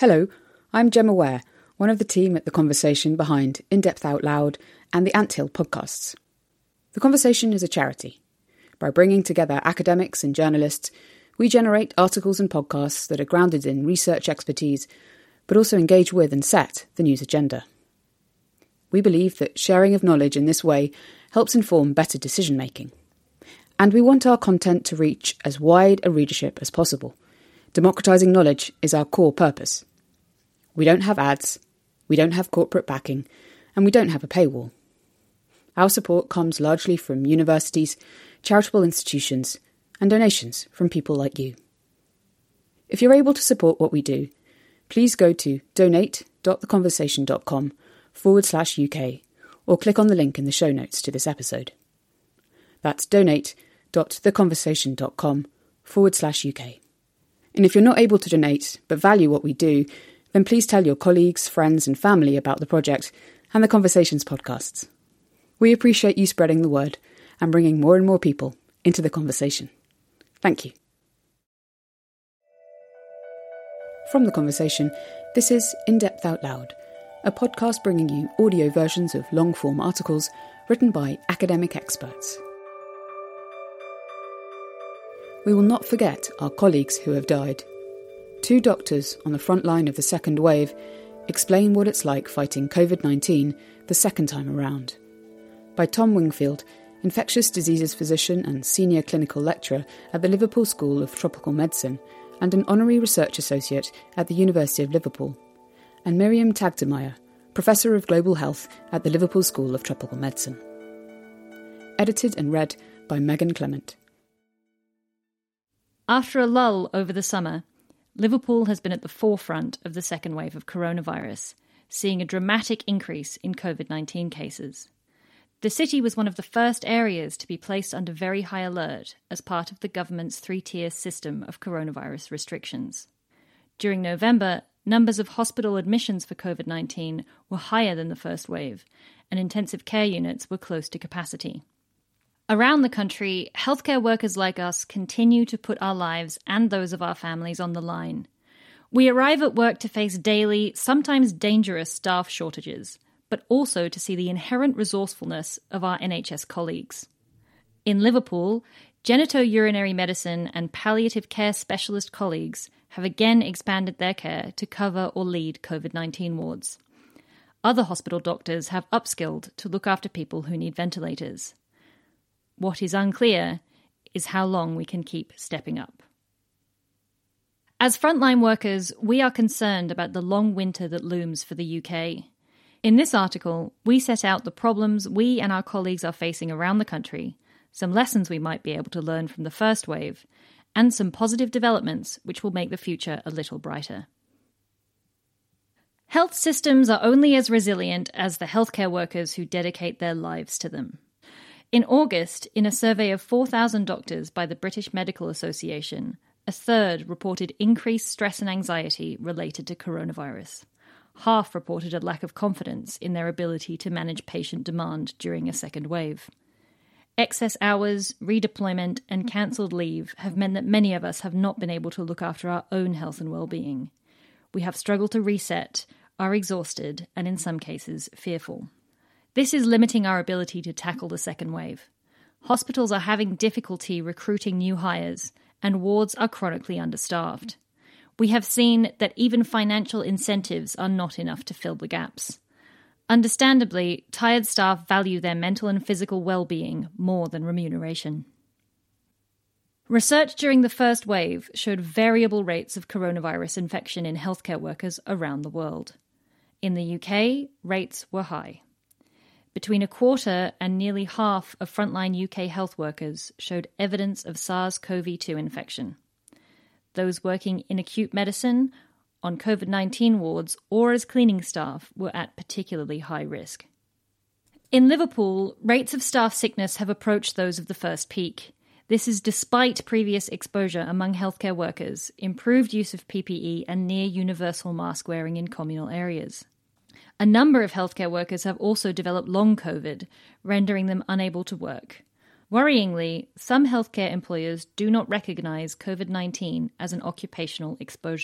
Hello, I'm Gemma Ware, one of the team at The Conversation behind In Depth Out Loud and the Anthill podcasts. The Conversation is a charity. By bringing together academics and journalists, we generate articles and podcasts that are grounded in research expertise, but also engage with and set the news agenda. We believe that sharing of knowledge in this way helps inform better decision-making. And we want our content to reach as wide a readership as possible. Democratising knowledge is our core purpose. We don't have ads, we don't have corporate backing, and we don't have a paywall. Our support comes largely from universities, charitable institutions, and donations from people like you. If you're able to support what we do, please go to donate.theconversation.com/UK or click on the link in the show notes to this episode. That's donate.theconversation.com/UK. And if you're not able to donate but value what we do, then please tell your colleagues, friends and family about the project and the Conversations podcasts. We appreciate you spreading the word and bringing more and more people into the conversation. Thank you. From The Conversation, this is In Depth Out Loud, a podcast bringing you audio versions of long-form articles written by academic experts. We will not forget our colleagues who have died. 2 doctors on the front line of the second wave explain what it's like fighting COVID-19 the second time around. By Tom Wingfield, infectious diseases physician and senior clinical lecturer at the Liverpool School of Tropical Medicine and an honorary research associate at the University of Liverpool, and Miriam Tagtemeyer, Professor of Global Health at the Liverpool School of Tropical Medicine. Edited and read by Megan Clement. After a lull over the summer, Liverpool has been at the forefront of the second wave of coronavirus, seeing a dramatic increase in COVID-19 cases. The city was one of the first areas to be placed under very high alert as part of the government's 3-tier system of coronavirus restrictions. During November, numbers of hospital admissions for COVID-19 were higher than the first wave, and intensive care units were close to capacity. Around the country, healthcare workers like us continue to put our lives and those of our families on the line. We arrive at work to face daily, sometimes dangerous staff shortages, but also to see the inherent resourcefulness of our NHS colleagues. In Liverpool, genitourinary medicine and palliative care specialist colleagues have again expanded their care to cover or lead COVID-19 wards. Other hospital doctors have upskilled to look after people who need ventilators. What is unclear is how long we can keep stepping up. As frontline workers, we are concerned about the long winter that looms for the UK. In this article, we set out the problems we and our colleagues are facing around the country, some lessons we might be able to learn from the first wave, and some positive developments which will make the future a little brighter. Health systems are only as resilient as the healthcare workers who dedicate their lives to them. In August, in a survey of 4,000 doctors by the British Medical Association, a third reported increased stress and anxiety related to coronavirus. Half reported a lack of confidence in their ability to manage patient demand during a second wave. Excess hours, redeployment, and cancelled leave have meant that many of us have not been able to look after our own health and well-being. We have struggled to reset, are exhausted, and in some cases, fearful. This is limiting our ability to tackle the second wave. Hospitals are having difficulty recruiting new hires, and wards are chronically understaffed. We have seen that even financial incentives are not enough to fill the gaps. Understandably, tired staff value their mental and physical well-being more than remuneration. Research during the first wave showed variable rates of coronavirus infection in healthcare workers around the world. In the UK, rates were high. Between a quarter and nearly half of frontline UK health workers showed evidence of SARS-CoV-2 infection. Those working in acute medicine, on COVID-19 wards, or as cleaning staff were at particularly high risk. In Liverpool, rates of staff sickness have approached those of the first peak. This is despite previous exposure among healthcare workers, improved use of PPE and near universal mask wearing in communal areas. A number of healthcare workers have also developed long COVID, rendering them unable to work. Worryingly, some healthcare employers do not recognise COVID-19 as an occupational exposure.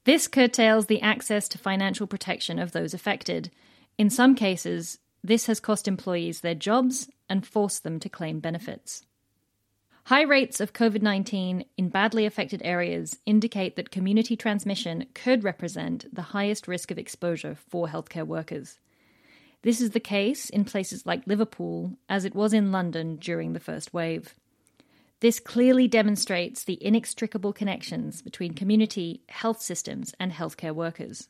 This curtails the access to financial protection of those affected. In some cases, this has cost employees their jobs and forced them to claim benefits. High rates of COVID-19 in badly affected areas indicate that community transmission could represent the highest risk of exposure for healthcare workers. This is the case in places like Liverpool, as it was in London during the first wave. This clearly demonstrates the inextricable connections between community, health systems, and healthcare workers.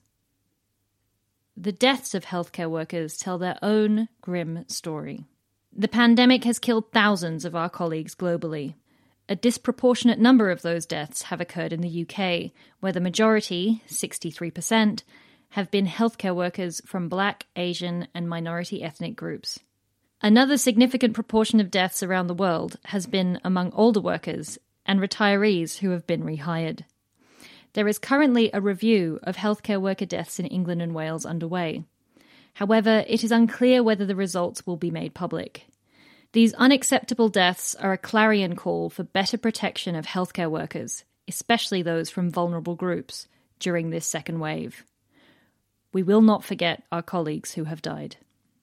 The deaths of healthcare workers tell their own grim story. The pandemic has killed thousands of our colleagues globally. A disproportionate number of those deaths have occurred in the UK, where the majority, 63%, have been healthcare workers from Black, Asian, and minority ethnic groups. Another significant proportion of deaths around the world has been among older workers and retirees who have been rehired. There is currently a review of healthcare worker deaths in England and Wales underway. However, it is unclear whether the results will be made public. These unacceptable deaths are a clarion call for better protection of healthcare workers, especially those from vulnerable groups, during this second wave. We will not forget our colleagues who have died.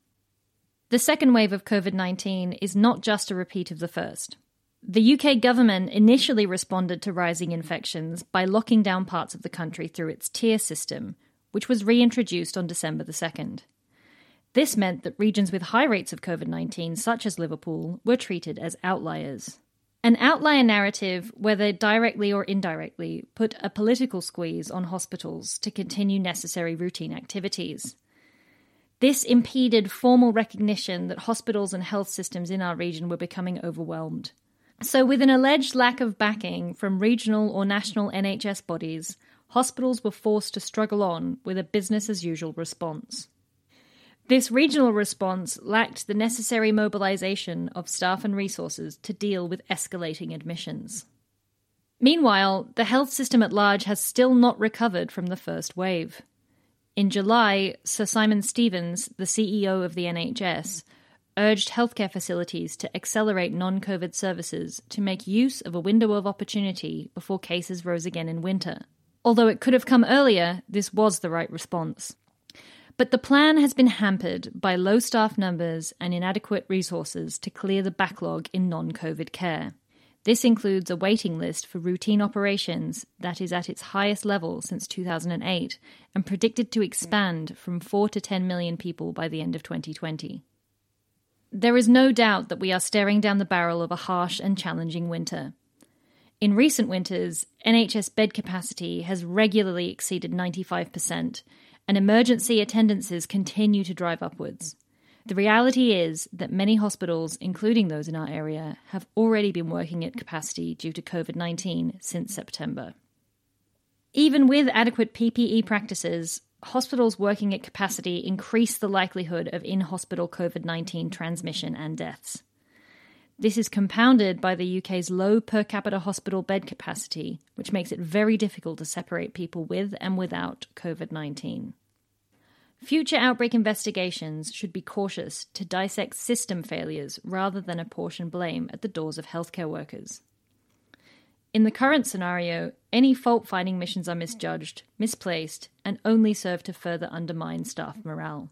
The second wave of COVID-19 is not just a repeat of the first. The UK government initially responded to rising infections by locking down parts of the country through its tier system, which was reintroduced on December the 2nd. This meant that regions with high rates of COVID-19, such as Liverpool, were treated as outliers. An outlier narrative, whether directly or indirectly, put a political squeeze on hospitals to continue necessary routine activities. This impeded formal recognition that hospitals and health systems in our region were becoming overwhelmed. So with an alleged lack of backing from regional or national NHS bodies, hospitals were forced to struggle on with a business-as-usual response. This regional response lacked the necessary mobilisation of staff and resources to deal with escalating admissions. Meanwhile, the health system at large has still not recovered from the first wave. In July, Sir Simon Stevens, the CEO of the NHS, urged healthcare facilities to accelerate non-COVID services to make use of a window of opportunity before cases rose again in winter. Although it could have come earlier, this was the right response. But the plan has been hampered by low staff numbers and inadequate resources to clear the backlog in non-COVID care. This includes a waiting list for routine operations that is at its highest level since 2008 and predicted to expand from 4 to 10 million people by the end of 2020. There is no doubt that we are staring down the barrel of a harsh and challenging winter. In recent winters, NHS bed capacity has regularly exceeded 95%, and emergency attendances continue to drive upwards. The reality is that many hospitals, including those in our area, have already been working at capacity due to COVID-19 since September. Even with adequate PPE practices, hospitals working at capacity increase the likelihood of in-hospital COVID-19 transmission and deaths. This is compounded by the UK's low per capita hospital bed capacity, which makes it very difficult to separate people with and without COVID-19. Future outbreak investigations should be cautious to dissect system failures rather than apportion blame at the doors of healthcare workers. In the current scenario, any fault-finding missions are misjudged, misplaced, and only serve to further undermine staff morale.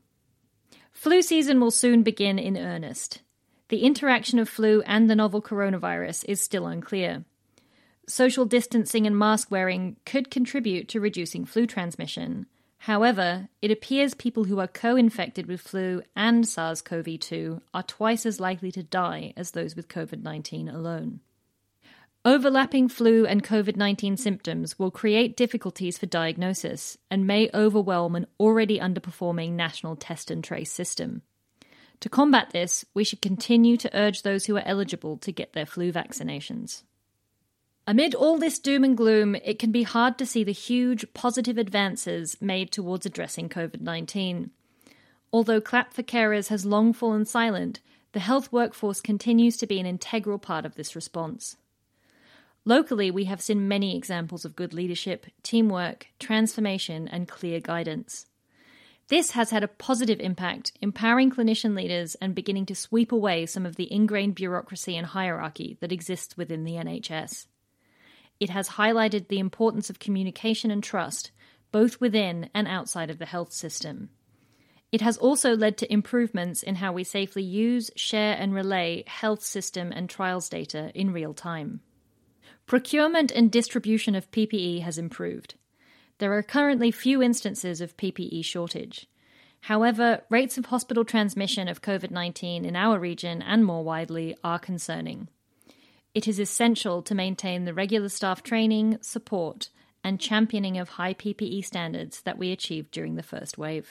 Flu season will soon begin in earnest. The interaction of flu and the novel coronavirus is still unclear. Social distancing and mask wearing could contribute to reducing flu transmission. However, it appears people who are co-infected with flu and SARS-CoV-2 are twice as likely to die as those with COVID-19 alone. Overlapping flu and COVID-19 symptoms will create difficulties for diagnosis and may overwhelm an already underperforming national test and trace system. To combat this, we should continue to urge those who are eligible to get their flu vaccinations. Amid all this doom and gloom, it can be hard to see the huge positive advances made towards addressing COVID-19. Although Clap for Carers has long fallen silent, the health workforce continues to be an integral part of this response. Locally, we have seen many examples of good leadership, teamwork, transformation, and clear guidance. This has had a positive impact, empowering clinician leaders and beginning to sweep away some of the ingrained bureaucracy and hierarchy that exists within the NHS. It has highlighted the importance of communication and trust, both within and outside of the health system. It has also led to improvements in how we safely use, share and relay health system and trials data in real time. Procurement and distribution of PPE has improved. There are currently few instances of PPE shortage. However, rates of hospital transmission of COVID-19 in our region and more widely are concerning. It is essential to maintain the regular staff training, support, and championing of high PPE standards that we achieved during the first wave.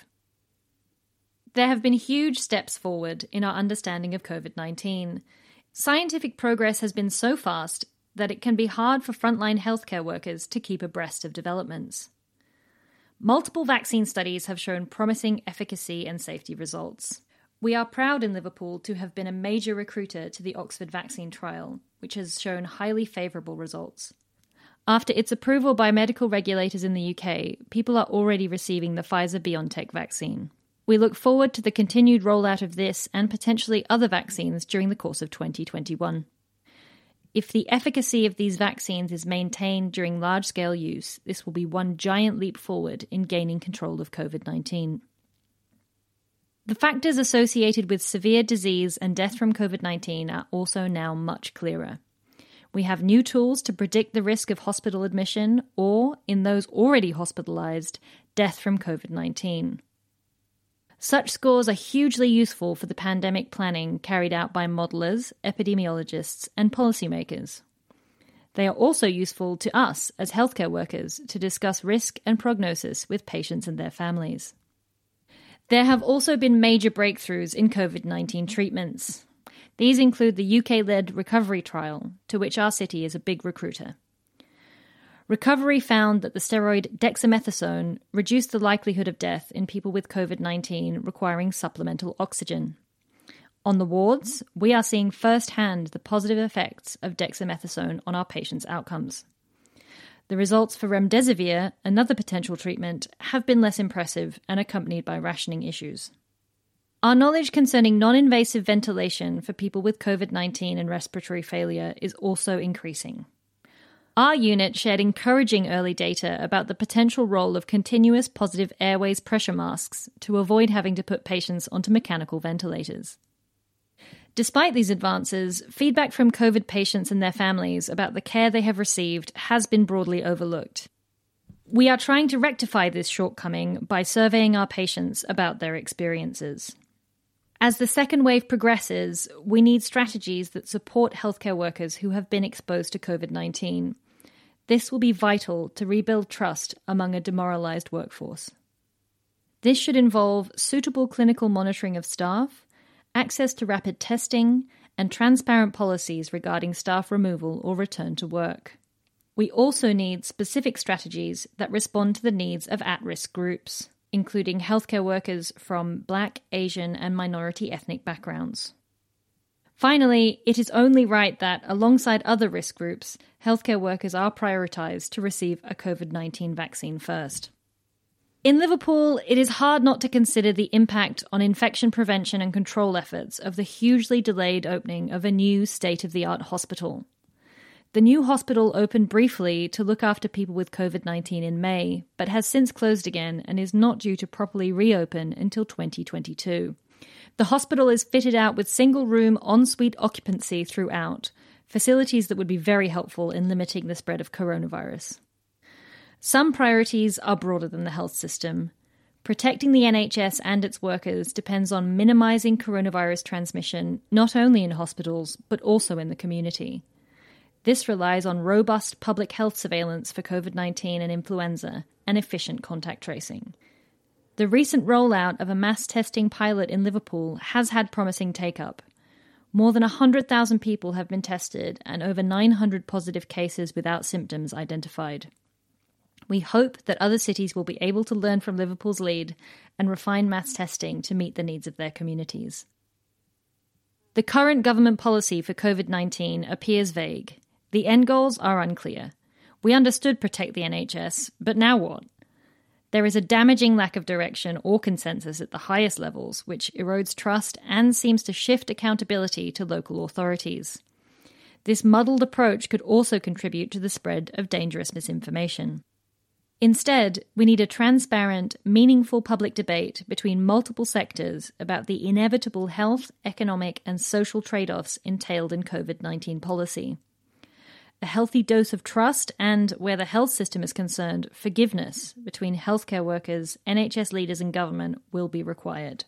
There have been huge steps forward in our understanding of COVID-19. Scientific progress has been so fast that it can be hard for frontline healthcare workers to keep abreast of developments. Multiple vaccine studies have shown promising efficacy and safety results. We are proud in Liverpool to have been a major recruiter to the Oxford vaccine trial, which has shown highly favourable results. After its approval by medical regulators in the UK, people are already receiving the Pfizer-BioNTech vaccine. We look forward to the continued rollout of this and potentially other vaccines during the course of 2021. If the efficacy of these vaccines is maintained during large-scale use, this will be one giant leap forward in gaining control of COVID-19. The factors associated with severe disease and death from COVID-19 are also now much clearer. We have new tools to predict the risk of hospital admission or, in those already hospitalized, death from COVID-19. Such scores are hugely useful for the pandemic planning carried out by modelers, epidemiologists, and policymakers. They are also useful to us as healthcare workers to discuss risk and prognosis with patients and their families. There have also been major breakthroughs in COVID-19 treatments. These include the UK-led Recovery trial, to which our city is a big recruiter. Recovery found that the steroid dexamethasone reduced the likelihood of death in people with COVID-19 requiring supplemental oxygen. On the wards, we are seeing firsthand the positive effects of dexamethasone on our patients' outcomes. The results for remdesivir, another potential treatment, have been less impressive and accompanied by rationing issues. Our knowledge concerning non-invasive ventilation for people with COVID-19 and respiratory failure is also increasing. Our unit shared encouraging early data about the potential role of continuous positive airways pressure masks to avoid having to put patients onto mechanical ventilators. Despite these advances, feedback from COVID patients and their families about the care they have received has been broadly overlooked. We are trying to rectify this shortcoming by surveying our patients about their experiences. As the second wave progresses, we need strategies that support healthcare workers who have been exposed to COVID-19. This will be vital to rebuild trust among a demoralized workforce. This should involve suitable clinical monitoring of staff, access to rapid testing, and transparent policies regarding staff removal or return to work. We also need specific strategies that respond to the needs of at-risk groups, including healthcare workers from Black, Asian, and minority ethnic backgrounds. Finally, it is only right that, alongside other risk groups, healthcare workers are prioritised to receive a COVID-19 vaccine first. In Liverpool, it is hard not to consider the impact on infection prevention and control efforts of the hugely delayed opening of a new state-of-the-art hospital. The new hospital opened briefly to look after people with COVID-19 in May, but has since closed again and is not due to properly reopen until 2022. The hospital is fitted out with single-room ensuite occupancy throughout, facilities that would be very helpful in limiting the spread of coronavirus. Some priorities are broader than the health system. Protecting the NHS and its workers depends on minimising coronavirus transmission not only in hospitals, but also in the community. This relies on robust public health surveillance for COVID-19 and influenza and efficient contact tracing. The recent rollout of a mass testing pilot in Liverpool has had promising take-up. More than 100,000 people have been tested and over 900 positive cases without symptoms identified. We hope that other cities will be able to learn from Liverpool's lead and refine mass testing to meet the needs of their communities. The current government policy for COVID-19 appears vague. The end goals are unclear. We understood protect the NHS, but now what? There is a damaging lack of direction or consensus at the highest levels, which erodes trust and seems to shift accountability to local authorities. This muddled approach could also contribute to the spread of dangerous misinformation. Instead, we need a transparent, meaningful public debate between multiple sectors about the inevitable health, economic, and social trade-offs entailed in COVID-19 policy. A healthy dose of trust and, where the health system is concerned, forgiveness between healthcare workers, NHS leaders and government will be required.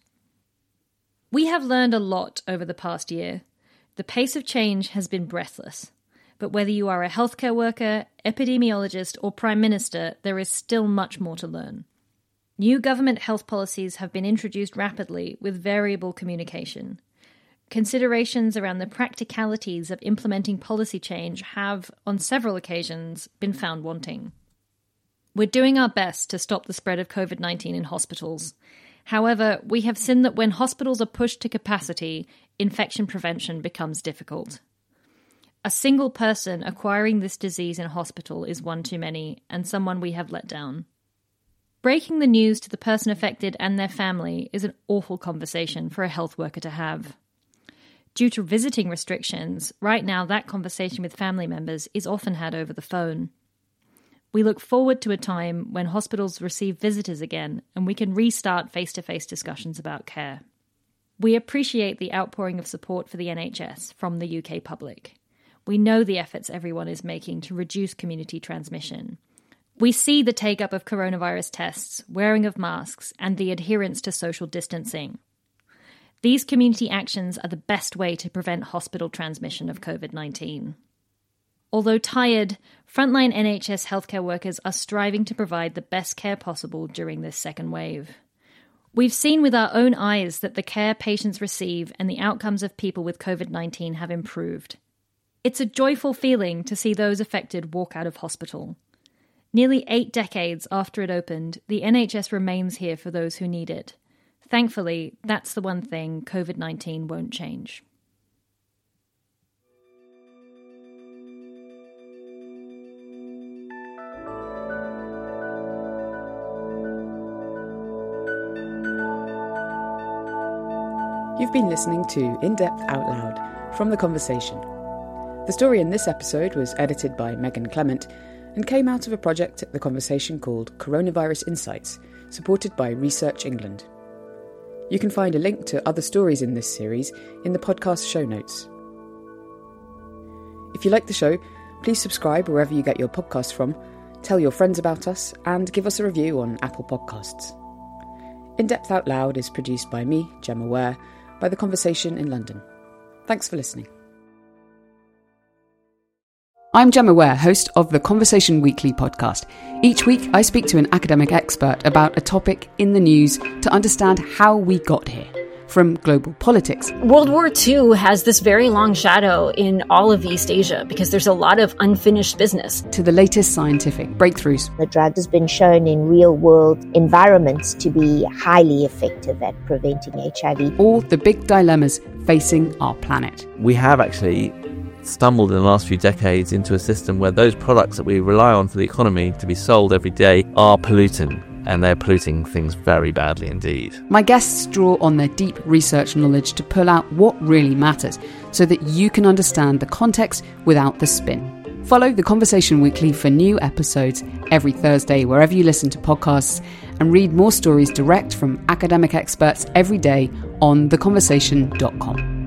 We have learned a lot over the past year. The pace of change has been breathless. But whether you are a healthcare worker, epidemiologist, or Prime Minister, there is still much more to learn. New government health policies have been introduced rapidly with variable communication. Considerations around the practicalities of implementing policy change have, on several occasions, been found wanting. We're doing our best to stop the spread of COVID-19 in hospitals. However, we have seen that when hospitals are pushed to capacity, infection prevention becomes difficult. A single person acquiring this disease in a hospital is one too many, and someone we have let down. Breaking the news to the person affected and their family is an awful conversation for a health worker to have. Due to visiting restrictions, right now that conversation with family members is often had over the phone. We look forward to a time when hospitals receive visitors again and we can restart face-to-face discussions about care. We appreciate the outpouring of support for the NHS from the UK public. We know the efforts everyone is making to reduce community transmission. We see the take-up of coronavirus tests, wearing of masks, and the adherence to social distancing. These community actions are the best way to prevent hospital transmission of COVID-19. Although tired, frontline NHS healthcare workers are striving to provide the best care possible during this second wave. We've seen with our own eyes that the care patients receive and the outcomes of people with COVID-19 have improved. It's a joyful feeling to see those affected walk out of hospital. Nearly 8 decades after it opened, the NHS remains here for those who need it. Thankfully, that's the one thing COVID-19 won't change. You've been listening to In Depth Out Loud from The Conversation. The story in this episode was edited by Megan Clement and came out of a project at The Conversation called Coronavirus Insights, supported by Research England. You can find a link to other stories in this series in the podcast show notes. If you like the show, please subscribe wherever you get your podcasts from, tell your friends about us, and give us a review on Apple Podcasts. In Depth Out Loud is produced by me, Gemma Ware, by The Conversation in London. Thanks for listening. I'm Gemma Ware, host of the Conversation Weekly podcast. Each week, I speak to an academic expert about a topic in the news to understand how we got here. From global politics. World War II has this very long shadow in all of East Asia because there's a lot of unfinished business. To the latest scientific breakthroughs. The drug has been shown in real-world environments to be highly effective at preventing HIV. All the big dilemmas facing our planet. We have actually stumbled in the last few decades into a system where those products that we rely on for the economy to be sold every day are polluting, and they're polluting things very badly indeed. My guests draw on their deep research knowledge to pull out what really matters so that you can understand the context without the spin. Follow The Conversation Weekly for new episodes every Thursday wherever you listen to podcasts, and read more stories direct from academic experts every day on theconversation.com.